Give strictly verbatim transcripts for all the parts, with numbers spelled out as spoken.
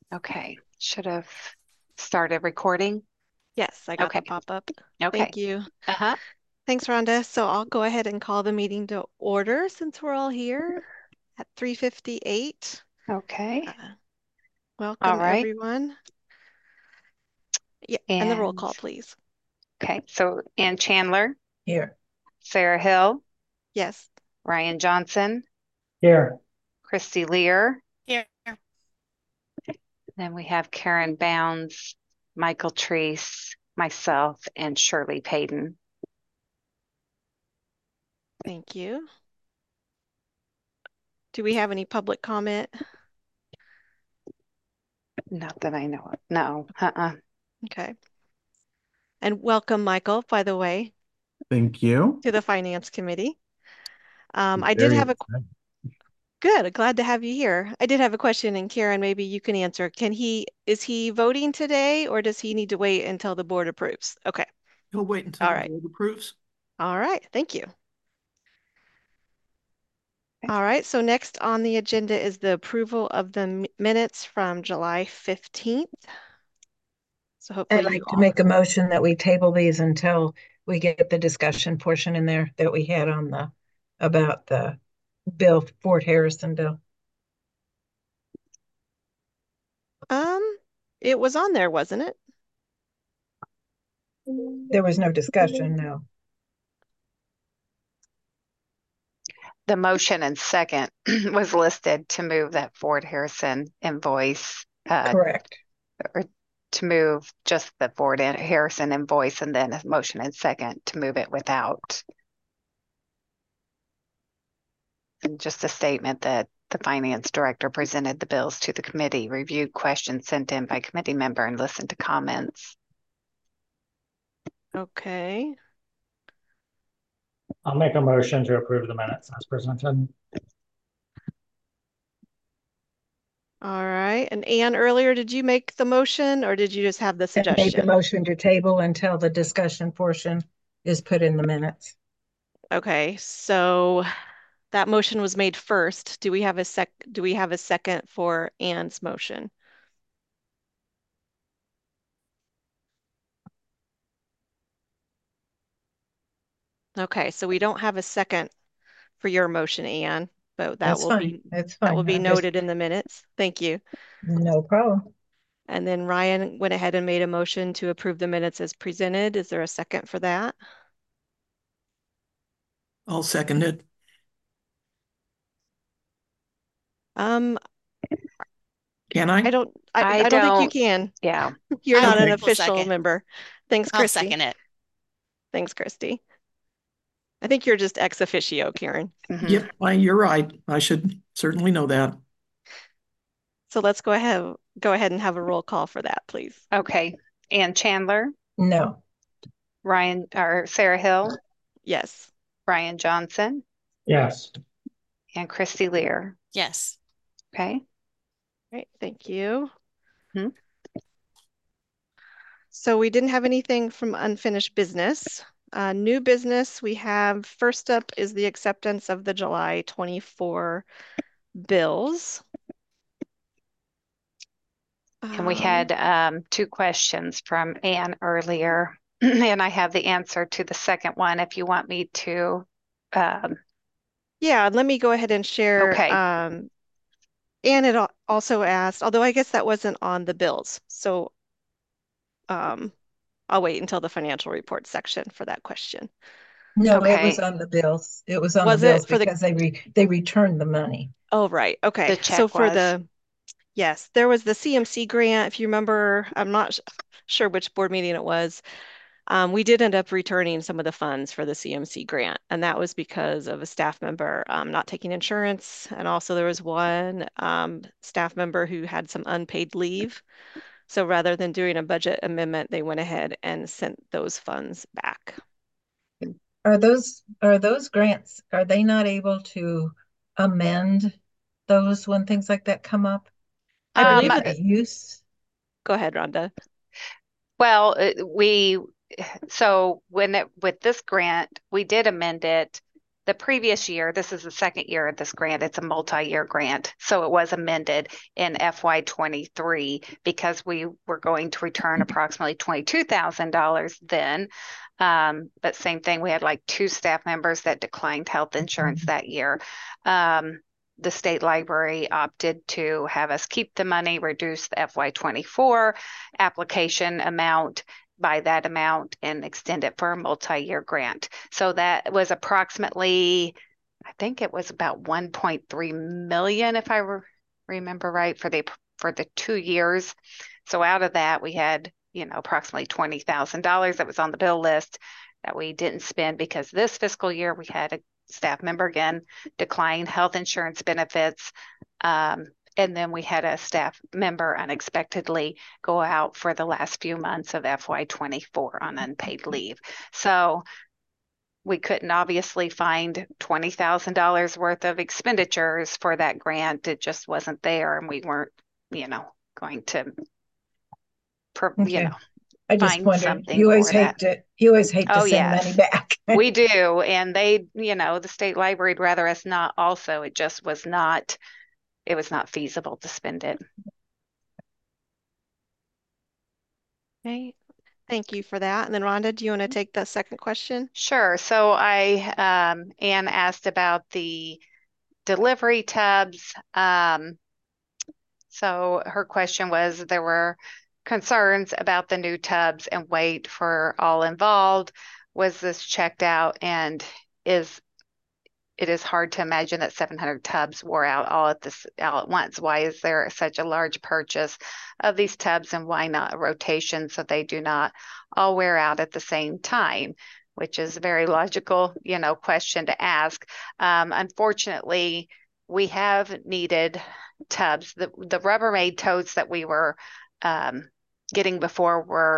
Okay, should have started recording. Yes, I got Okay, the pop-up. okay. Thank you. Uh-huh. Thanks, Rhonda. So I'll go ahead and call the meeting to order since we're all here at three fifty-eight. Okay. Uh, All welcome, right. everyone. Yeah, and the roll And call, please. okay, so Ann Chandler, Here. Sarah Hill, Yes. Ryan Johnson, Here. Christy Lear. Here. Then we have Karen Bounds, Michael Treese, myself, and Shirley Payton. Thank you. Do we have any public comment? Not that I know of. No. Uh-uh. Okay. And welcome, Michael, by the way, Thank you. to the Finance Committee. Um, I did Very have a excited. Good. Glad to have you here. I did have a question, and Karen, maybe you can answer. Can he, is he voting today, or does he need to wait until the board approves? Okay. He'll wait until All the right. board approves. All right. Thank you. All right. So next on the agenda is the approval of the mi- minutes from July fifteenth. So hopefully I'd you like to all, make a motion that we table these until we get the discussion portion in there that we had on the, about the bill, Fort Harrison bill. um, it was on there, wasn't it? There was no discussion, no. The motion and second was listed to move that Ford Harrison invoice, uh, Correct. or to move just the Ford and Harrison invoice, and then a motion and second to move it without. And just a statement that the finance director presented the bills to the committee, reviewed questions sent in by committee member, and listened to comments. Okay. I'll make a motion to approve the minutes as presented. All right. And Anne, earlier, did you make the motion or did you just have the I made the suggestion? motion to table until the discussion portion is put in the minutes. Okay, so that motion was made first. Do we have a sec, do we have a second for Anne's motion? Okay, so we don't have a second for your motion, Anne, but that That's will fine. be That's that will fine. be I'm just, noted in the minutes. Thank you. no problem. And then Ryan went ahead and made a motion to approve the minutes as presented. Is there a second for that? I'll second it. Um, Can I I? don't, I, I I don't think you don't, can. yeah. You're I not an will. official second. member. Thanks, I'll Christy. second it. Thanks, Christy. I think you're just ex officio, Karen. Mhm. Yep, I, you're right. I should certainly know that. So let's go ahead, go ahead and have a roll call for that, please. Okay. Ann Chandler, No. Ryan, or Sarah Hill, Yes. Ryan Johnson, Yes. and Christy Lear. Yes. Okay. Great, thank you. Hmm. So we didn't have anything from unfinished business. Uh, new business, we have first up is the acceptance of the July twenty-four bills. And we Um, had um, two questions from Ann earlier, and I have the answer to the second one if you want me to. Um, yeah, let me go ahead and share. okay. Um, and it al- also asked, although I guess that wasn't on the bills. So um, I'll wait until the financial report section for that question. No, it was Okay. on the bills. It was on the Was it bills for the, because they re, they returned the money. oh, right. Okay. The So check for was. the, yes, there was the C M C grant. If you remember, I'm not sh- sure which board meeting it was. Um, we did end up returning some of the funds for the C M C grant, and that was because of a staff member um, not taking insurance. And also there was one um, staff member who had some unpaid leave. So rather than doing a budget amendment, they went ahead and sent those funds back. Are those, are those grants, are they not able to amend those when things like that come up? I Are Um, they believe by it's, use? go ahead, Rhonda. well, uh, we, so when it, with this grant, we did amend it the previous year, this is the second year of this grant, it's a multi-year grant. So it was amended in F Y twenty-three because we were going to return approximately twenty-two thousand dollars then. Um, but same thing, we had like two staff members that declined health insurance that year. Um, the state library opted to have us keep the money, reduce the F Y twenty-four application amount by that amount, and extend it for a multi-year grant. So that was approximately, I think it was about one point three million, if I re remember right, for the for the two years. So out of that, we had, you know, approximately twenty thousand dollars that was on the bill list that we didn't spend because this fiscal year we had a staff member again decline health insurance benefits. Um, and then we had a staff member unexpectedly go out for the last few months of F Y twenty-four on unpaid leave. So we couldn't obviously find twenty thousand dollars worth of expenditures for that grant. It just wasn't there, and we weren't, you know, going to, per, Okay. you know, I just find wondered, something you always for hate that. to, you always hate to Oh, send money yes. back. We do, and they, you know, the state library would rather us not also. It just was not, it was not feasible to spend it. Okay, thank you for that. And then Rhonda, do you want to take the second question? Sure. So I, um, Anne asked about the delivery tubs. Um, so her question was, there were concerns about the new tubs and weight for all involved. Was this checked out, and is it is hard to imagine that seven hundred tubs wore out all at this all at once. Why is there such a large purchase of these tubs, and why not a rotation so they do not all wear out at the same time? Which is a very logical, you know, question to ask. Um, unfortunately, we have needed tubs. The the Rubbermaid totes that we were um, getting before were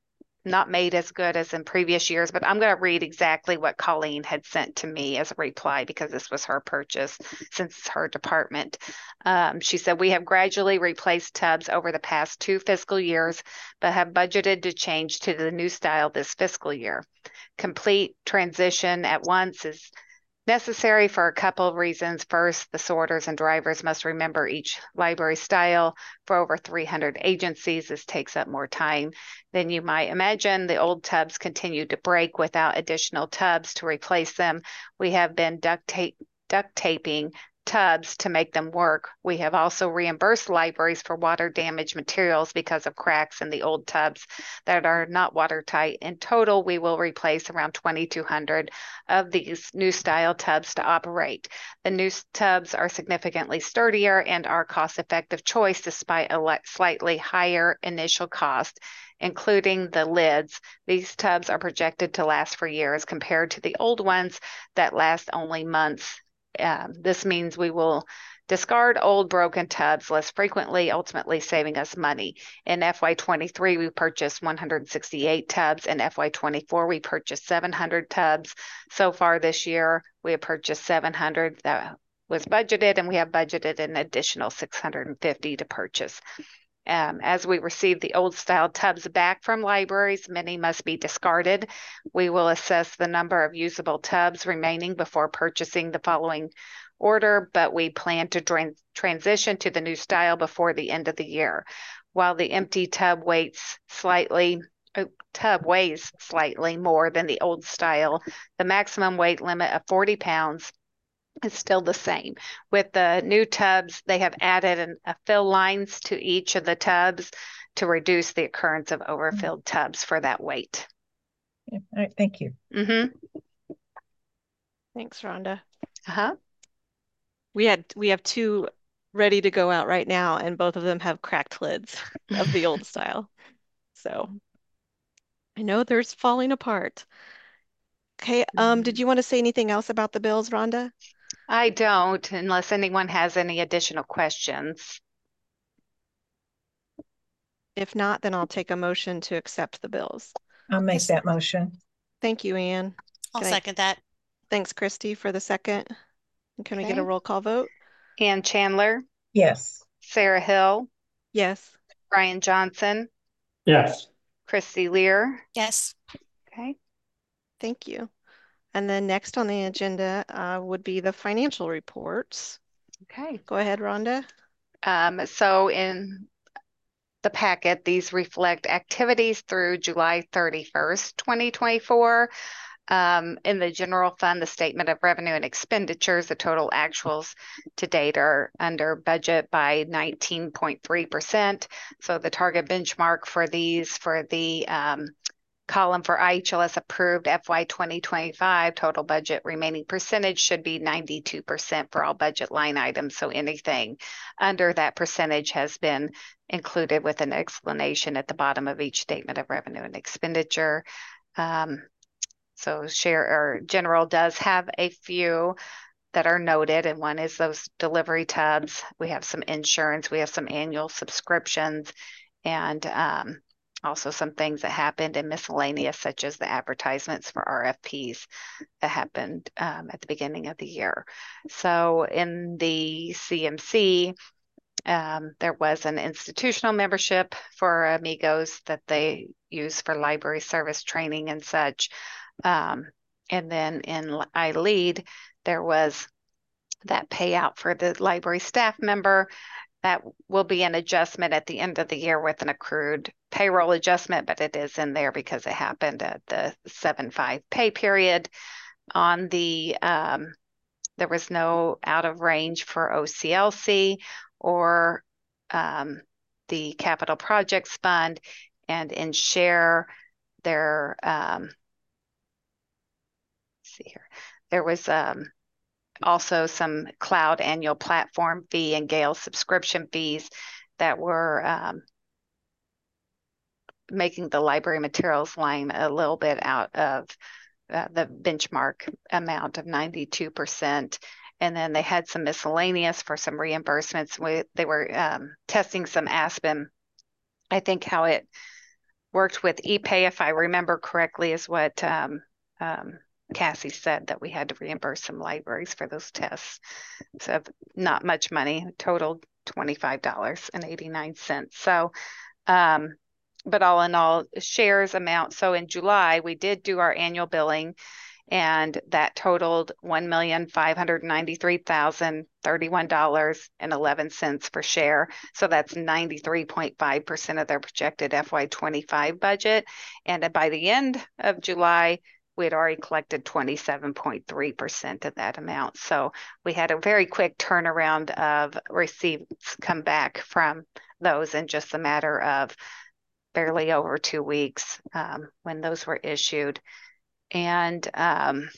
not made as good as in previous years, but I'm going to read exactly what Colleen had sent to me as a reply because this was her purchase since it's her department. Um, she said, we have gradually replaced tubs over the past two fiscal years, but have budgeted to change to the new style this fiscal year. Complete transition at once is necessary for a couple of reasons. First, the sorters and drivers must remember each library style. For over three hundred agencies, this takes up more time than you might imagine. The old tubs continue to break without additional tubs to replace them. We have been duct tape, duct taping tubs to make them work. We have also reimbursed libraries for water damage materials because of cracks in the old tubs that are not watertight. In total, we will replace around twenty-two hundred of these new style tubs to operate. The new tubs are significantly sturdier and are cost-effective choice despite a slightly higher initial cost, including the lids. These tubs are projected to last for years compared to the old ones that last only months. Um, this means we will discard old broken tubs less frequently, ultimately saving us money. In F Y twenty-three, we purchased one hundred sixty-eight tubs. In F Y twenty-four, we purchased seven hundred tubs. So far this year, we have purchased seven hundred that was budgeted, and we have budgeted an additional six hundred fifty to purchase. Um, as we receive the old style tubs back from libraries, many must be discarded. We will assess the number of usable tubs remaining before purchasing the following order, but we plan to tra- transition to the new style before the end of the year. While the empty tub weighs slightly, uh, tub weighs slightly more than the old style, the maximum weight limit of forty pounds is still the same. With the new tubs, they have added an, a fill lines to each of the tubs to reduce the occurrence of overfilled tubs for that weight. All right, thank you. Mm-hmm. Thanks, Rhonda. Uh-huh. We had we have two ready to go out right now, and both of them have cracked lids of the old style. So I know they're falling apart. Okay, um, did you want to say anything else about the bills, Rhonda? I don't, unless anyone has any additional questions. If not, then I'll take a motion to accept the bills. I'll make Yes. that motion. Thank you, Anne. I'll Can I- second that. Thanks, Christy, for the second. And Can we get a Okay. roll call vote? Ann Chandler, Yes. Sarah Hill, Yes. Brian Johnson, Yes. Christy Lear. Yes. Okay. Thank you. And then next on the agenda uh, would be the financial reports. Okay. Go ahead, Rhonda. Um, so in the packet, these reflect activities through July thirty-first, twenty twenty-four. Um, in the general fund, the statement of revenue and expenditures, the total actuals to date are under budget by nineteen point three percent. So the target benchmark for these for the um, column for I H L S approved F Y twenty twenty-five total budget remaining percentage should be ninety-two percent for all budget line items. So anything under that percentage has been included with an explanation at the bottom of each statement of revenue and expenditure. Um, so share or general does have a few that are noted, and one is those delivery tubs. We have some insurance, we have some annual subscriptions, and um, also some things that happened in miscellaneous, such as the advertisements for R F Ps that happened um, at the beginning of the year. So in the C M C, um, there was an institutional membership for Amigos that they use for library service training and such. Um, and then in I Lead, there was that payout for the library staff member. That will be an adjustment at the end of the year with an accrued payroll adjustment, but it is in there because it happened at the seven five pay period. On the, um, there was no out of range for O C L C or um, the Capital Projects Fund, and in share, there, um, let's see here, there was um, also some cloud annual platform fee and Gale subscription fees that were um, making the library materials line a little bit out of uh, the benchmark amount of ninety-two percent. And then they had some miscellaneous for some reimbursements. We, they were um, testing some Aspen. I think how it worked with ePay, if I remember correctly, is what um, um, Cassie said, that we had to reimburse some libraries for those tests. So not much money, totaled twenty-five dollars and eighty-nine cents. So, um, but all in all, shares amount. So in July, we did do our annual billing, and that totaled one million five hundred ninety-three thousand thirty-one dollars and eleven cents per share. So that's ninety-three point five percent of their projected F Y twenty-five budget. And by the end of July, we had already collected twenty-seven point three percent of that amount. So we had a very quick turnaround of receipts come back from those in just a matter of barely over two weeks um, when those were issued. And um,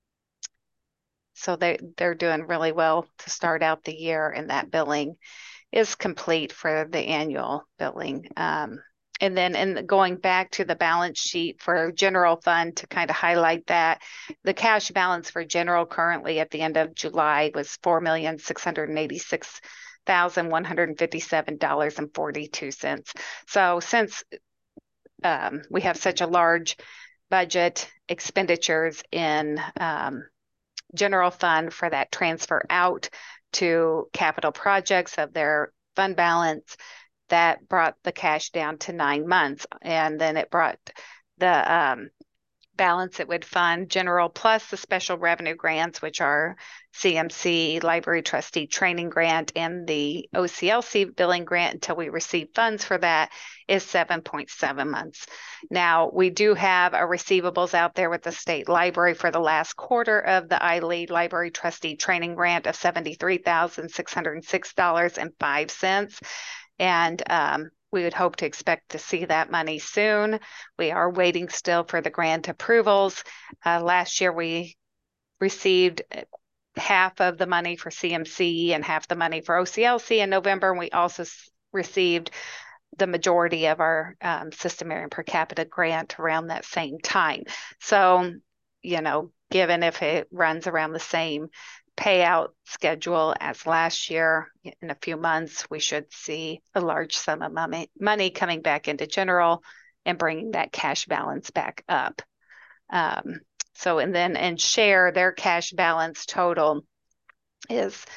so they, they're doing really well to start out the year, and that billing is complete for the annual billing. Um, and then in going back to the balance sheet for general fund to kind of highlight that, the cash balance for general currently at the end of July was four million six hundred eighty-six thousand one hundred fifty-seven dollars and forty-two cents. So since um, we have such a large budget expenditures in um, general fund for that transfer out to capital projects of their fund balance, that brought the cash down to nine months. And then it brought the um, balance it would fund general plus the special revenue grants, which are C M C, library trustee training grant, and the O C L C billing grant until we receive funds for that, is seven point seven months. Now, we do have a receivables out there with the state library for the last quarter of the I Lead library trustee training grant of seventy-three thousand six hundred six dollars and five cents. And um, we would hope to expect to see that money soon. We are waiting still for the grant approvals. Uh, last year, we received half of the money for C M C and half the money for O C L C in November. And we also received the majority of our um, system area per capita grant around that same time. So, you know, given if it runs around the same payout schedule as last year, in a few months, we should see a large sum of money, money coming back into general and bringing that cash balance back up. Um, so, and then in share, their cash balance total is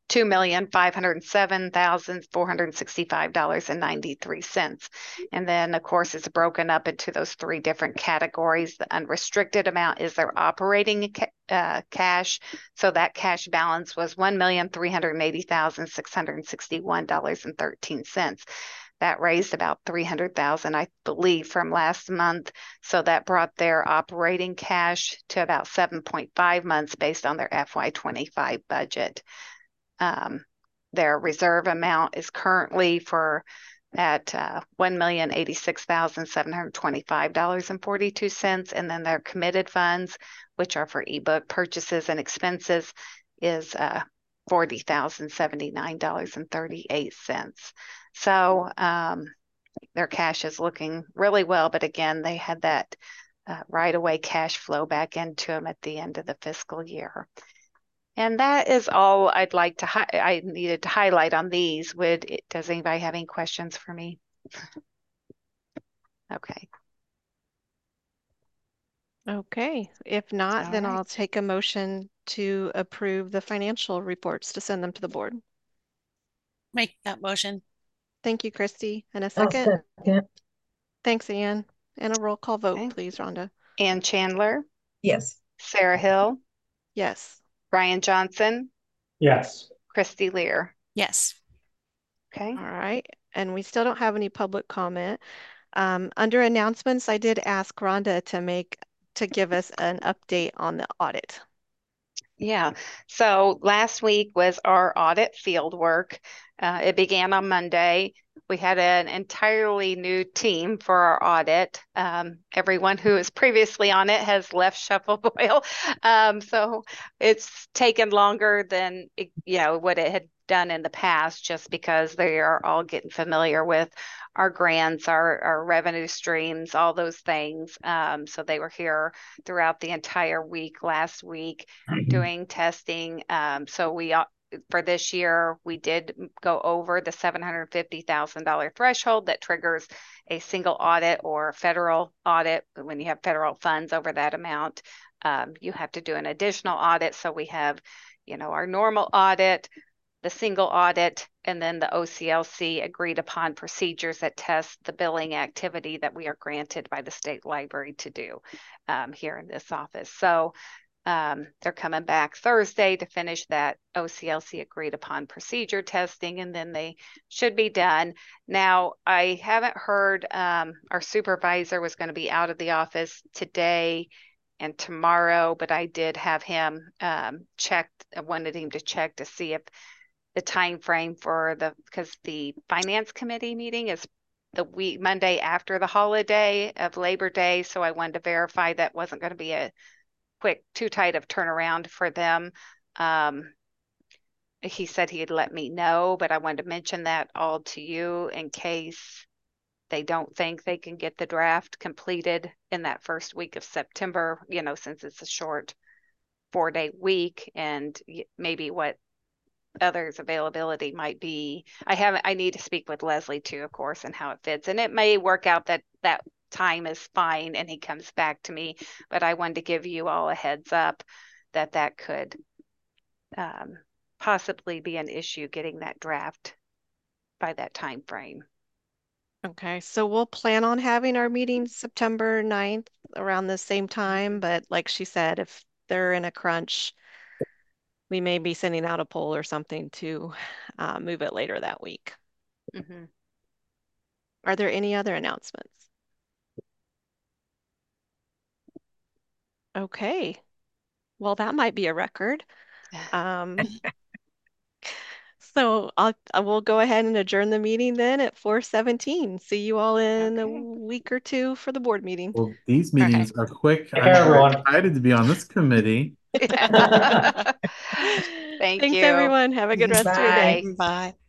two million five hundred seven thousand four hundred sixty-five dollars and ninety-three cents. And then, of course, it's broken up into those three different categories. The unrestricted amount is their operating ca uh, cash. So that cash balance was one million three hundred eighty thousand six hundred sixty-one dollars and thirteen cents. That raised about three hundred thousand dollars, I believe, from last month. So that brought their operating cash to about seven point five months based on their F Y twenty-five budget. Um, their reserve amount is currently for at uh, one million eighty-six thousand seven hundred twenty-five dollars and forty-two cents. And then their committed funds, which are for ebook purchases and expenses, is uh, forty thousand seventy-nine dollars and thirty-eight cents. So um, their cash is looking really well. But again, they had that uh, right away cash flow back into them at the end of the fiscal year. And that is all I'd like to, hi I needed to highlight on these. Would it, does anybody have any questions for me? Okay. Okay, if not, All then right. I'll take a motion to approve the financial reports to send them to the board. Make that motion. Thank you, Christy. And a I'll second? second. Thanks, Ann. And a roll call vote, Okay. please, Rhonda. Ann Chandler, Yes. Sarah Hill, Yes. Brian Johnson, Yes. Christy Lear. Yes. Okay. All right. And we still don't have any public comment. Um, under announcements, I did ask Rhonda to make to give us an update on the audit. Yeah. So last week was our audit field work. Uh, it began on Monday. We had an entirely new team for our audit. Um, everyone who was previously on it has left Shuffle Boil. Um, so it's taken longer than, you know, what it had done in the past, just because they are all getting familiar with our grants, our, our revenue streams, all those things. Um, so they were here throughout the entire week last week doing testing. Um, so we for this year, we did go over the seven hundred fifty thousand dollar threshold that triggers a single audit or federal audit. When you have federal funds over that amount, um, you have to do an additional audit. So we have, you know, our normal audit, the single audit, and then the O C L C agreed upon procedures that test the billing activity that we are granted by the state library to do um, here in this office. So Um, they're coming back Thursday to finish that O C L C agreed upon procedure testing, and then they should be done. Now, I haven't heard, um, our supervisor was going to be out of the office today and tomorrow, but I did have him um, check. I wanted him to check to see if the time frame for the, because the finance committee meeting is the week Monday after the holiday of Labor Day. So I wanted to verify that wasn't going to be a quick, too tight of turnaround for them. Um, he said he'd let me know, but I wanted to mention that all to you in case they don't think they can get the draft completed in that first week of September, you know, since it's a short four day week, and maybe what others' availability might be. I haven't, I need to speak with Leslie too, of course, and how it fits. And it may work out that that time is fine and he comes back to me, but I wanted to give you all a heads up that that could um, possibly be an issue getting that draft by that time frame. Okay, so we'll plan on having our meeting September ninth around the same time, but like she said, if they're in a crunch, we may be sending out a poll or something to uh, move it later that week. Mm-hmm. Are there any other announcements? Okay, well, that might be a record. Um, so I'll, I will go ahead and adjourn the meeting then at four seventeen. See you all in Okay. a week or two for the board meeting. Well, these meetings are quick. Take I'm care, very everyone. excited to be on this committee. Thank Thanks, you. everyone. Have a good rest of your day. Bye. Bye.